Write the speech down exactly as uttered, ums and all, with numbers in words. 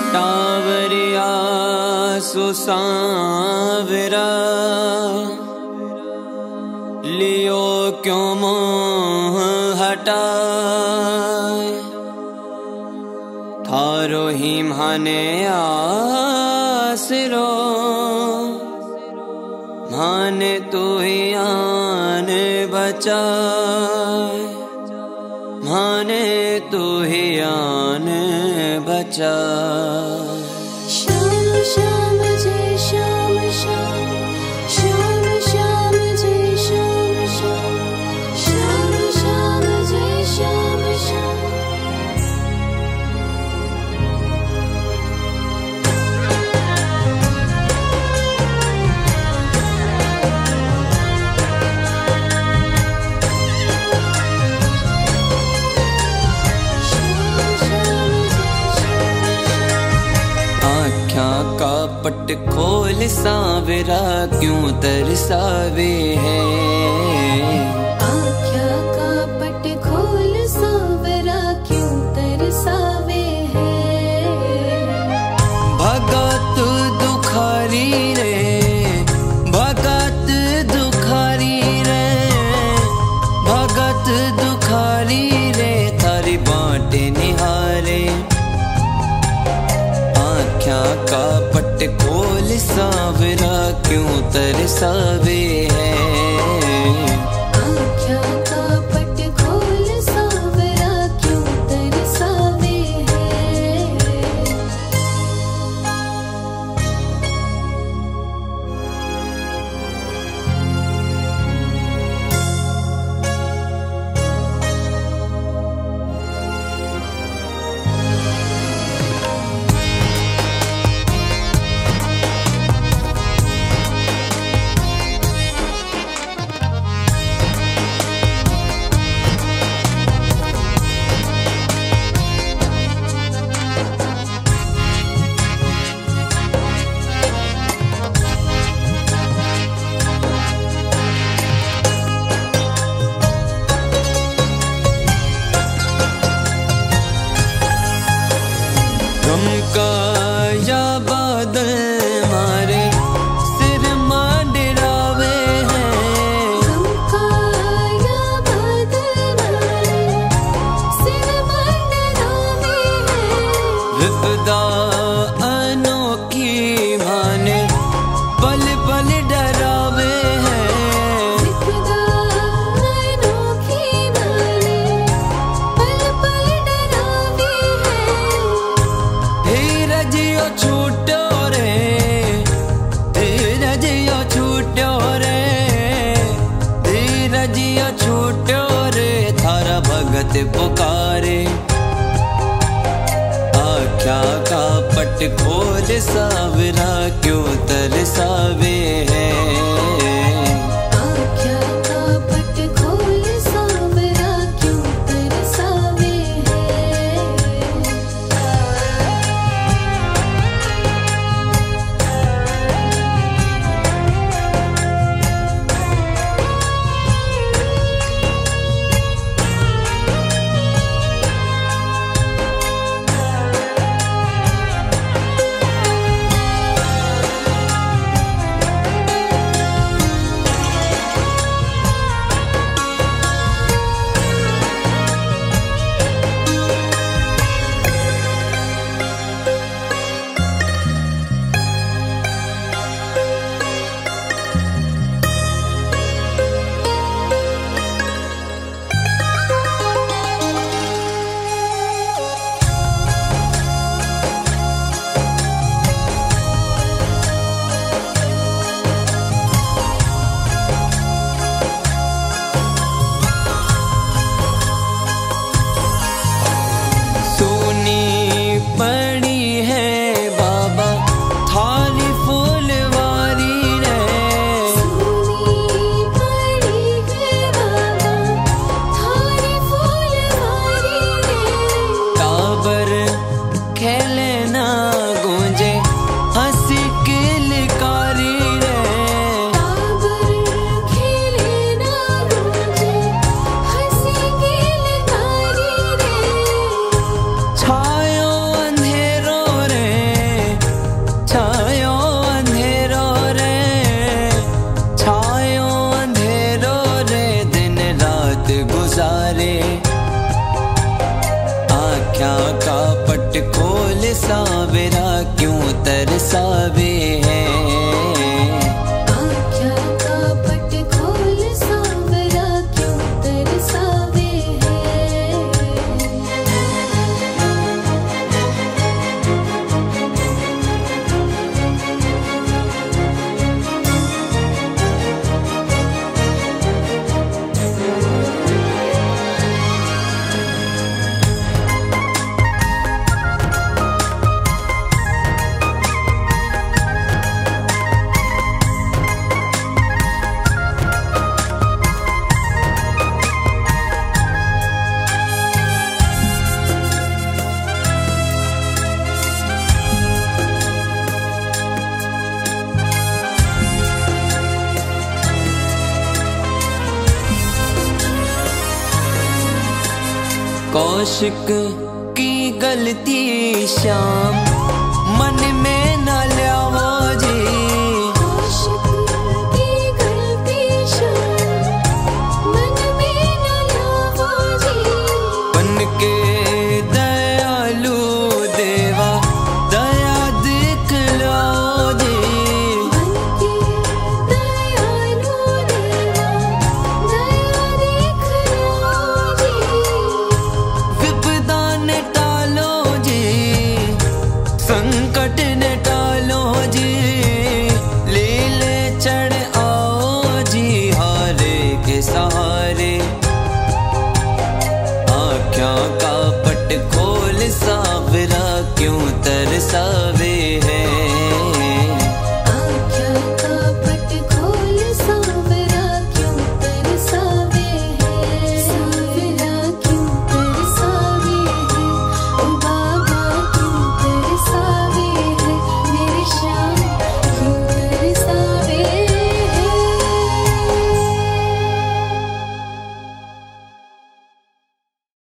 टावरिया सुसावरा लियो क्यों मोह हटाए, थारो ही माने आसरो, माने तू ही आन बचाए, माने तू ही आन बचाए। श्याम श्याम जय श्याम श्याम, श्याम श्याम जय श्याम श्याम, श्याम श्याम जय श्याम श्याम। का पट खोल सावरा क्यों तरसावे है, आँखों का पट खोल सावरा क्यों तरसावे है। भगत दुखारी रे, भगत दुखारी रे, भगत दुखारी रे, थारी बाटे निहारे। का पट खोल सावरा क्यों तरसावे है, आँखों का पट खोल सावरा क्यों तरसावे है। गमका या बादल मारे सिर मांडरावे हैं, गमका या बादल मारे सिर मांडरावे हैं। विपदा अनोखी माने पल पल डरावे हैं, विपदा अनोखी माने पल पल डरावे हैं। धीरजियो छूटो रे, धीरजियो छूटो रे, धीरजियो छूटो रे, थारा भगत पुकारे। आँखों का पट खोल सावरा क्यों तरसावे है, आँखों का पट खोल सावरा क्यों तरसावे है। आँखों का पट खोल सावरा क्यों तरसावे है। आँखों का पट खोल सावरा क्यों तरसावे है। कौशिक की गलती शाम मन में न ल्यावो जी। कौशिक की गलती शाम मन में न ल्यावो जी। बन के दयालु देवा दया दिखलाओ जी। बन के दयालु देवा दया दिखलाओ जी। विपदा ने टालो जी, संकट ने टालो जी। लीले चढ़ आओ जी हारे के सहारे। आँखों का पट खोल सावरा क्यों तरसावे है।